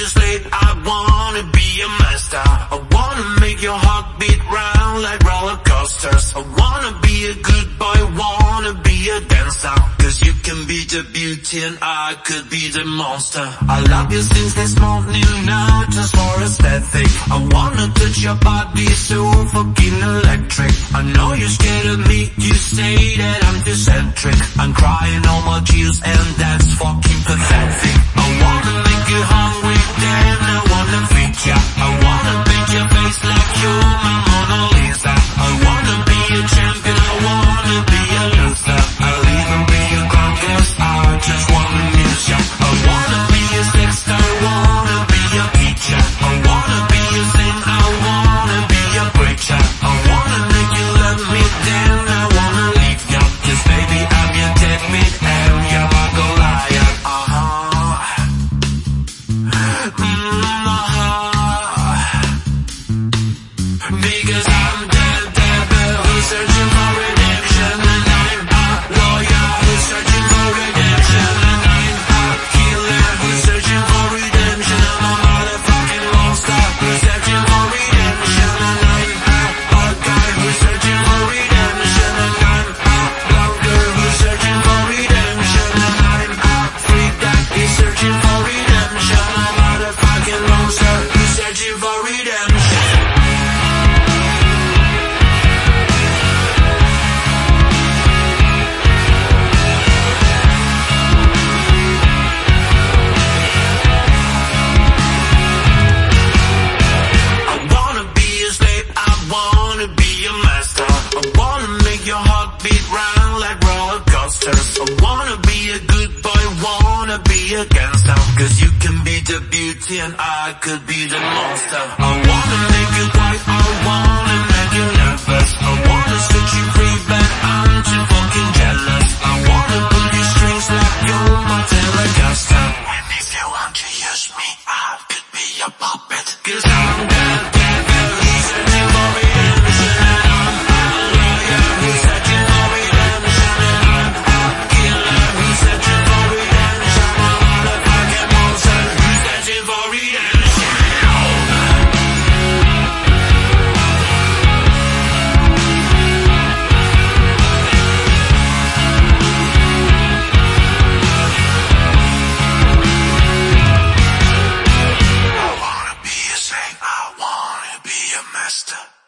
slave, I wanna be a master. I wanna make your heart beat round like roller coasters. I wanna be a good boy, wanna be a dancer. Cause you can be the beauty and I could be the monster. I love you since this morning, now just for aesthetic. I wanna touch your body so fucking electric. I know you're scared of me, you say that I'm eccentric. I'm crying all my tears and that's fucking pathetic. I wanna make you hungry, then I wanna feed ya. I wanna paint your face like you're my Mona Lisa. I wanna be a champion, I wanna be a loser. I'll even be a clown cause I just wanna amuse ya. I wanna be a sex star, I wanna be a teacher. I wanna be a saint, I wanna be a preacher. I wanna make you love me, then I wanna leave ya. Cause baby I'm your dead meat and you're my Goliath. Because I'm dead, devil who's searching for redemption. And I'm a lawyer who's searching for redemption. And I'm a killer who's searching for redemption. I'm a motherfucking monster who's searching for redemption. And I'm a bad guy who's searching for redemption. And I'm a blonde girl who's searching for redemption. And I'm a freak that is searching for redemption. I'm a motherfucking monster who's searching for redemption. I wanna be a good boy, wanna be a gangster. Cause you can be the beauty and I could be the monster. I wanna make you